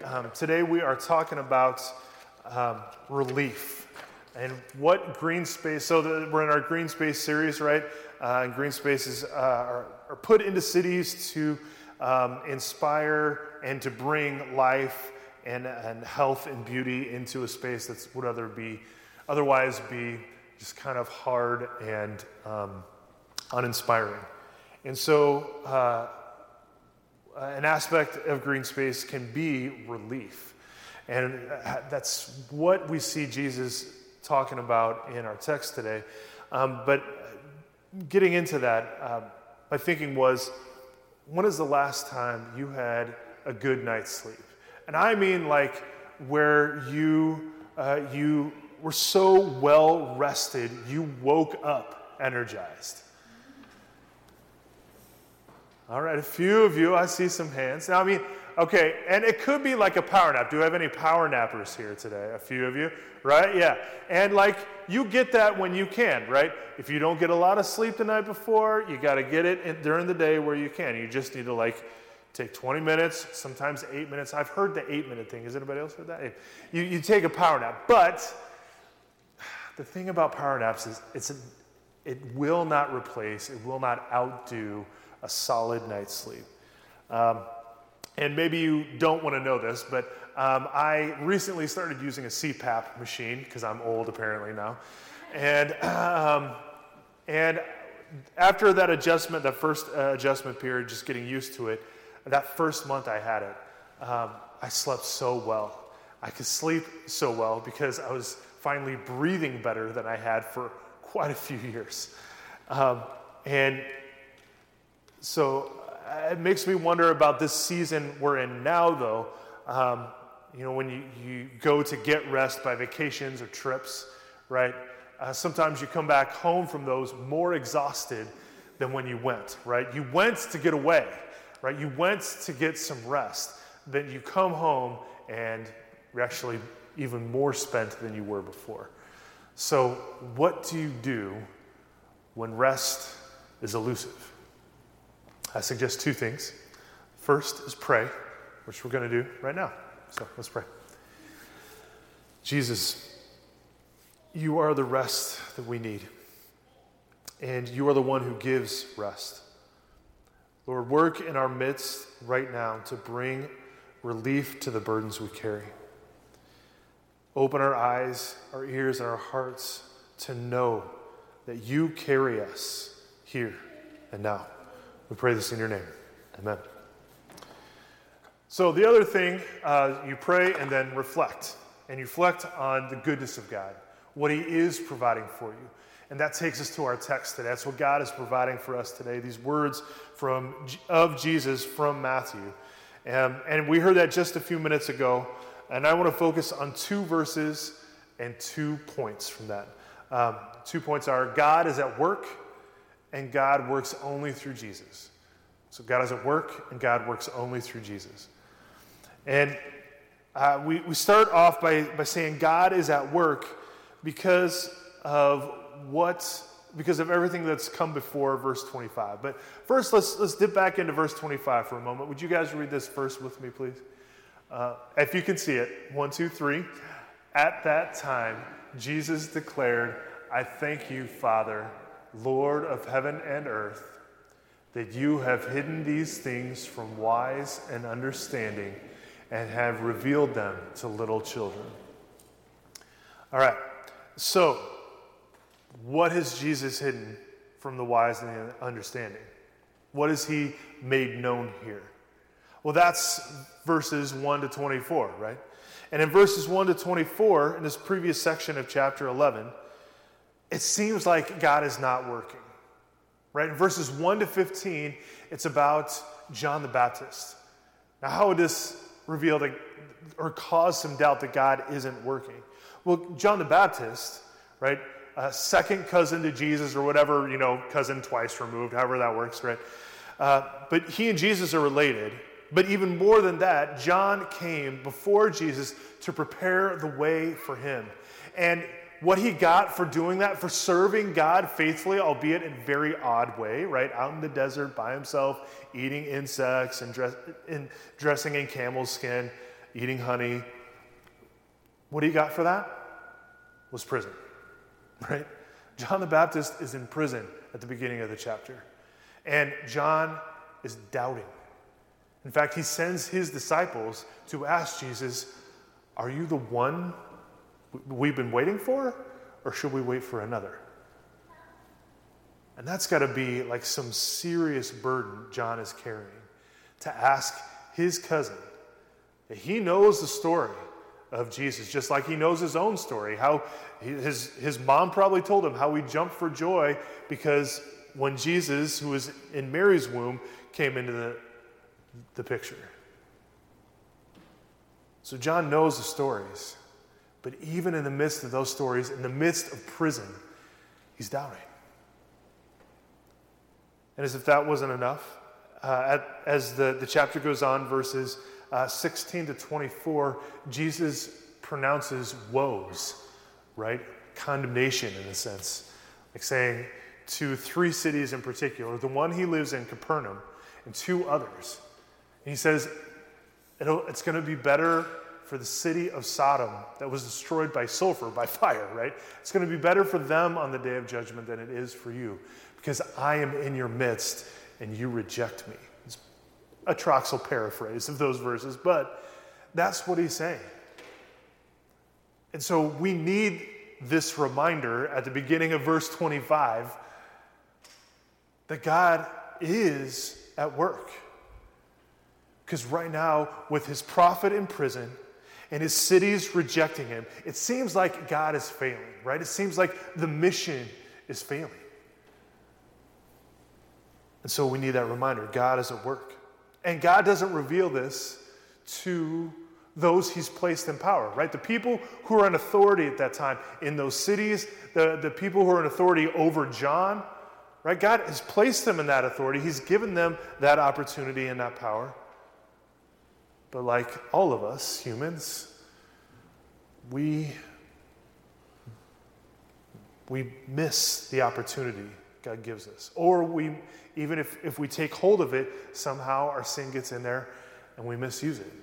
Today we are talking about relief and what green space. We're in our green space series, right? And green spaces are put into cities to inspire and to bring life and health and beauty into a space that would otherwise be just kind of hard and uninspiring. And so an aspect of green space can be relief. And that's what we see Jesus talking about in our text today. But getting into that, my thinking was, when is the last time you had a good night's sleep? And I mean like where you were so well rested, you woke up energized. All right, a few of you, I see some hands. Now, okay, and it could be like a power nap. Do I have any power nappers here today? A few of you, right? Yeah. And you get that when you can, right? If you don't get a lot of sleep the night before, you got to get it during the day where you can. You just need to take 20 minutes, sometimes 8 minutes. I've heard the 8-minute thing. Has anybody else heard that? You take a power nap. But the thing about power naps is it will not replace, it will not outdo a solid night's sleep. And maybe you don't want to know this, but I recently started using a CPAP machine because I'm old apparently now. And after that first adjustment period, just getting used to it, that first month I had it, I slept so well. I could sleep so well because I was finally breathing better than I had for quite a few years. And so it makes me wonder about this season we're in now, though. When you go to get rest by vacations or trips, right? Sometimes you come back home from those more exhausted than when you went, right? You went to get away, right? You went to get some rest. Then you come home and you're actually even more spent than you were before. So what do you do when rest is elusive? I suggest two things. First is pray, which we're going to do right now. So let's pray. Jesus, you are the rest that we need. And you are the one who gives rest. Lord, work in our midst right now to bring relief to the burdens we carry. Open our eyes, our ears, and our hearts to know that you carry us here and now. We pray this in your name. Amen. So the other thing, you pray and then reflect. And you reflect on the goodness of God, what he is providing for you. And that takes us to our text today. That's what God is providing for us today, these words of Jesus from Matthew. And we heard that just a few minutes ago. And I want to focus on 2 verses and 2 points from that. 2 points are God is at work, and God works only through Jesus. So God is at work, and God works only through Jesus. And we start off by saying God is at work because of everything that's come before verse 25. But first, let's dip back into verse 25 for a moment. Would you guys read this verse with me, please? If you can see it, 1, 2, 3. At that time, Jesus declared, "I thank you, Father, Lord of heaven and earth, that you have hidden these things from wise and understanding and have revealed them to little children." All right, so what has Jesus hidden from the wise and the understanding? What has he made known here? Well, that's verses 1 to 24, right? And in verses 1 to 24, in this previous section of chapter 11, it seems like God is not working, right? In verses 1 to 15, it's about John the Baptist. Now, how would this reveal or cause some doubt that God isn't working? Well, John the Baptist, right, second cousin to Jesus or whatever, cousin twice removed, however that works, right? But he and Jesus are related. But even more than that, John came before Jesus to prepare the way for him. And what he got for doing that, for serving God faithfully, albeit in a very odd way, right? Out in the desert by himself, eating insects and dressing in camel's skin. eating honey. What he got for that was prison, right? John the Baptist is in prison at the beginning of the chapter. And John is doubting. In fact, he sends his disciples to ask Jesus, are you the one we've been waiting for, or should we wait for another? And that's got to be like some serious burden John is carrying, to ask his cousin. He knows the story of Jesus, just like he knows his own story, how his mom probably told him how he jumped for joy because when Jesus, who was in Mary's womb, came into the picture. So John knows the stories, but even in the midst of those stories, in the midst of prison, he's doubting. And as if that wasn't enough, as the chapter goes on, verses 16 to 24, Jesus pronounces woes, right? Condemnation in a sense, like saying to 3 cities in particular, the one he lives in, Capernaum, and 2 others. And he says, it's going to be better for the city of Sodom that was destroyed by sulfur, by fire, right? It's going to be better for them on the day of judgment than it is for you, because I am in your midst and you reject me. It's a Troxel paraphrase of those verses, but that's what he's saying. And so we need this reminder at the beginning of verse 25 that God is at work. Because right now, with his prophet in prison and his cities rejecting him, it seems like God is failing, right? It seems like the mission is failing. And so we need that reminder. God is at work. And God doesn't reveal this to those he's placed in power, right? The people who are in authority at that time in those cities, the people who are in authority over John, right? God has placed them in that authority. He's given them that opportunity and that power. But like all of us humans, we miss the opportunity God gives us. Or even if we take hold of it, somehow our sin gets in there and we misuse it.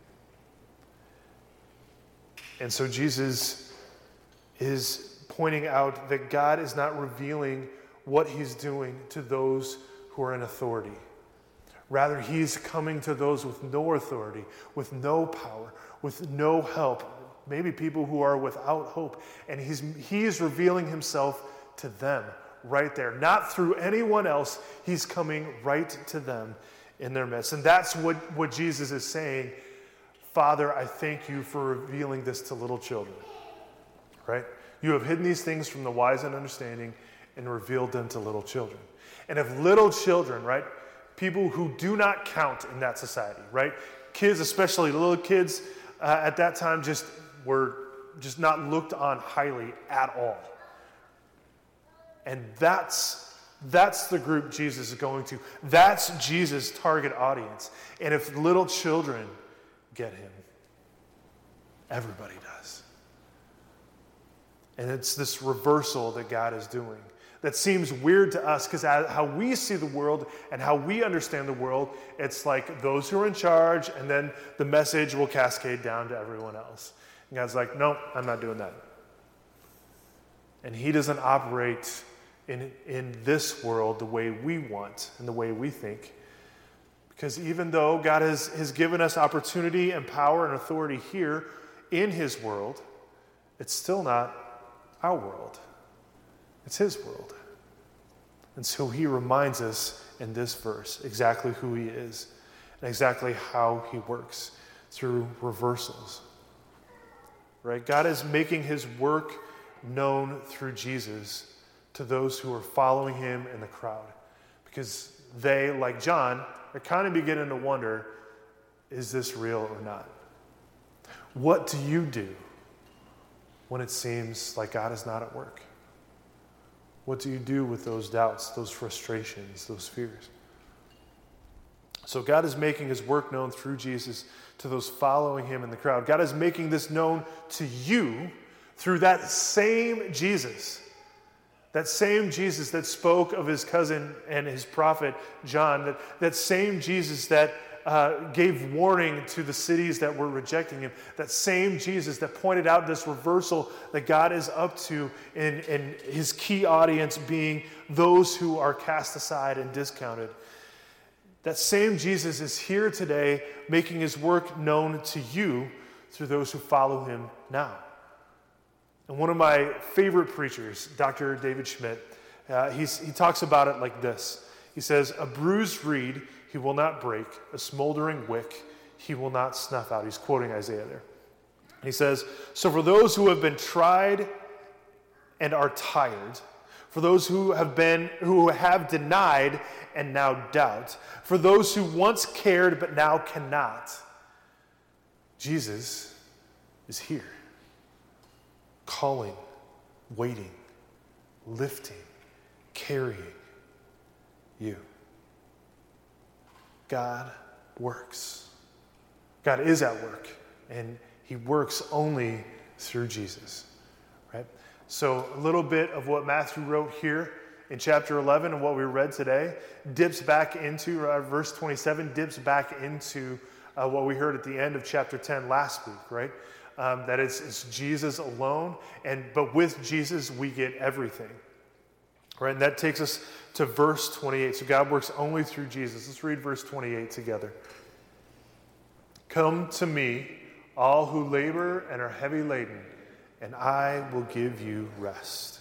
And so Jesus is pointing out that God is not revealing what he's doing to those who are in authority. Rather, he's coming to those with no authority, with no power, with no help, maybe people who are without hope. And he is revealing himself to them right there. Not through anyone else. He's coming right to them in their midst. And that's what Jesus is saying. Father, I thank you for revealing this to little children. Right? You have hidden these things from the wise and understanding and revealed them to little children. And if little children, right, people who do not count in that society, right? Kids, especially little kids at that time, were not looked on highly at all. And that's the group Jesus is going to. That's Jesus' target audience. And if little children get him, everybody does. And it's this reversal that God is doing that seems weird to us, because how we see the world and how we understand the world, it's like those who are in charge, and then the message will cascade down to everyone else. And God's like, no, I'm not doing that. And he doesn't operate in this world the way we want and the way we think. Because even though God has given us opportunity and power and authority here in his world, it's still not our world. It's his world. And so he reminds us in this verse exactly who he is and exactly how he works through reversals. Right? God is making his work known through Jesus to those who are following him in the crowd. Because they, like John, are kind of beginning to wonder, is this real or not? What do you do when it seems like God is not at work? What do you do with those doubts, those frustrations, those fears? So God is making his work known through Jesus to those following him in the crowd. God is making this known to you through that same Jesus. That same Jesus that spoke of his cousin and his prophet John. That same Jesus that gave warning to the cities that were rejecting him, that same Jesus that pointed out this reversal that God is up to in his key audience being those who are cast aside and discounted, that same Jesus is here today making his work known to you through those who follow him now. And one of my favorite preachers, Dr. David Schmidt, he talks about it like this. He says, "A bruised reed he will not break, a smoldering wick he will not snuff out." He's quoting Isaiah there. He says, "So for those who have been tried and are tired, for those who have denied and now doubt, for those who once cared but now cannot, Jesus is here, calling, waiting, lifting, carrying you." God works. God is at work, and he works only through Jesus, right? So a little bit of what Matthew wrote here in chapter 11 and what we read today dips back into, verse 27, dips back into what we heard at the end of chapter 10 last week, right? That it's Jesus alone, but with Jesus we get everything, right? And that takes us to verse 28. So God works only through Jesus. Let's read verse 28 together. "Come to me, all who labor and are heavy laden, and I will give you rest."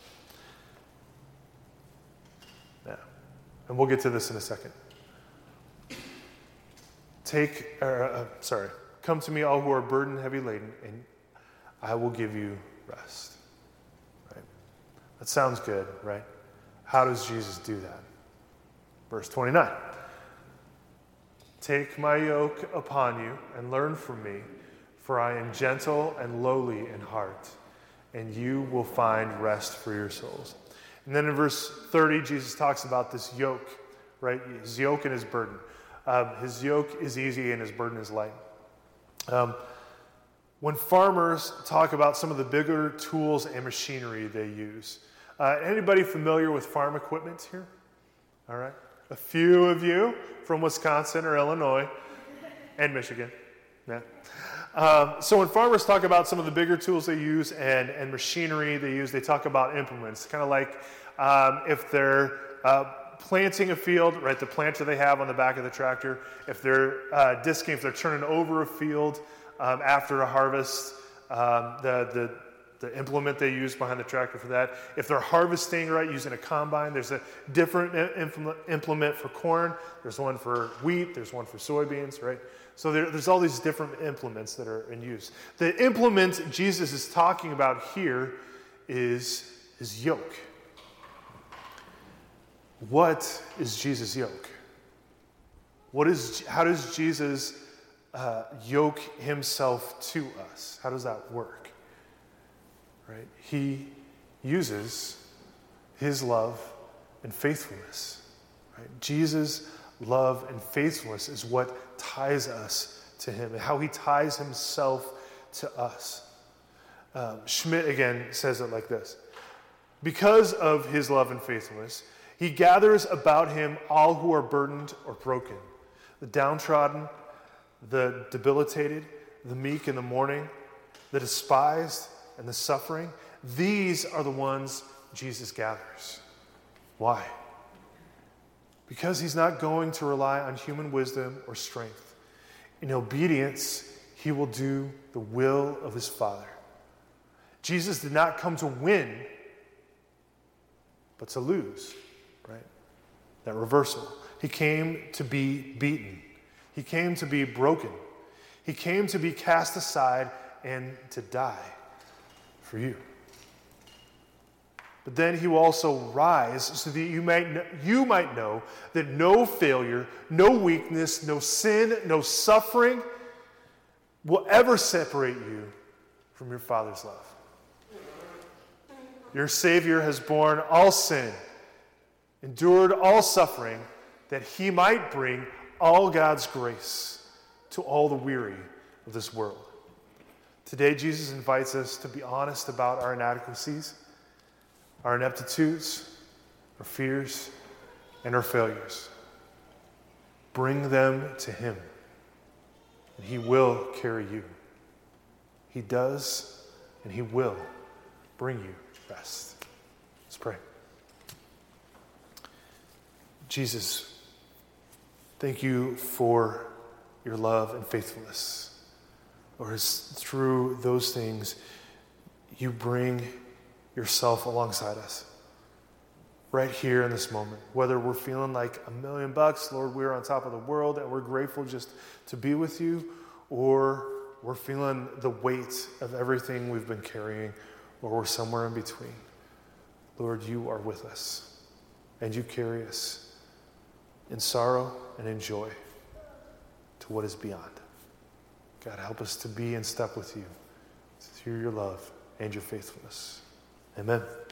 Yeah. And we'll get to this in a second. "Come to me, all who are burdened, heavy laden, and I will give you rest." Right? That sounds good, right? How does Jesus do that? Verse 29. "Take my yoke upon you and learn from me, for I am gentle and lowly in heart, and you will find rest for your souls." And then in verse 30, Jesus talks about this yoke, right? His yoke and his burden. His yoke is easy and his burden is light. When farmers talk about some of the bigger tools and machinery they use, anybody familiar with farm equipment here? All right. A few of you from Wisconsin or Illinois and Michigan. Yeah. So when farmers talk about some of the bigger tools they use and machinery they use, they talk about implements. Kind of like if they're planting a field, right, the planter they have on the back of the tractor. If they're disking, if they're turning over a field after a harvest, the implement they use behind the tractor for that. If they're harvesting, right, using a combine, there's a different implement for corn. There's one for wheat. There's one for soybeans, right? So there's all these different implements that are in use. The implement Jesus is talking about here is his yoke. What is Jesus' yoke? How does Jesus yoke himself to us? How does that work? Right? He uses his love and faithfulness. Right? Jesus' love and faithfulness is what ties us to him and how he ties himself to us. Schmidt again says it like this: "Because of his love and faithfulness, he gathers about him all who are burdened or broken, the downtrodden, the debilitated, the meek and the mourning, the despised and the suffering. These are the ones Jesus gathers." Why? Because he's not going to rely on human wisdom or strength. In obedience, he will do the will of his Father. Jesus did not come to win, but to lose, right? That reversal. He came to be beaten. He came to be broken. He came to be cast aside and to die for you. But then he will also rise so that you might know that no failure, no weakness, no sin, no suffering will ever separate you from your Father's love. Your Savior has borne all sin, endured all suffering, that he might bring all God's grace to all the weary of this world. Today, Jesus invites us to be honest about our inadequacies, our ineptitudes, our fears, and our failures. Bring them to him, and he will carry you. He does, and he will bring you rest. Let's pray. Jesus, thank you for your love and faithfulness. Lord, through those things, you bring yourself alongside us. Right here in this moment, whether we're feeling like $1,000,000, Lord, we're on top of the world and we're grateful just to be with you, or we're feeling the weight of everything we've been carrying, or we're somewhere in between. Lord, you are with us, and you carry us in sorrow and in joy to what is beyond. God, help us to be in step with you through your love and your faithfulness. Amen.